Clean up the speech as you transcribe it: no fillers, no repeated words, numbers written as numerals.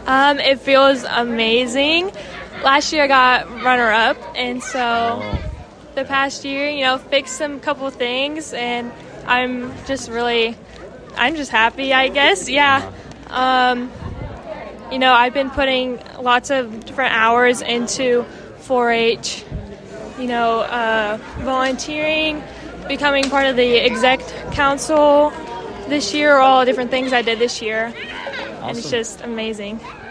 It feels amazing. Last year I got runner-up, and so the past year, fixed some couple things, and I'm just happy, I guess. Yeah. I've been putting lots of different hours into 4-H, volunteering, becoming part of the exec council this year, all different things I did this year. Awesome. And it's just amazing.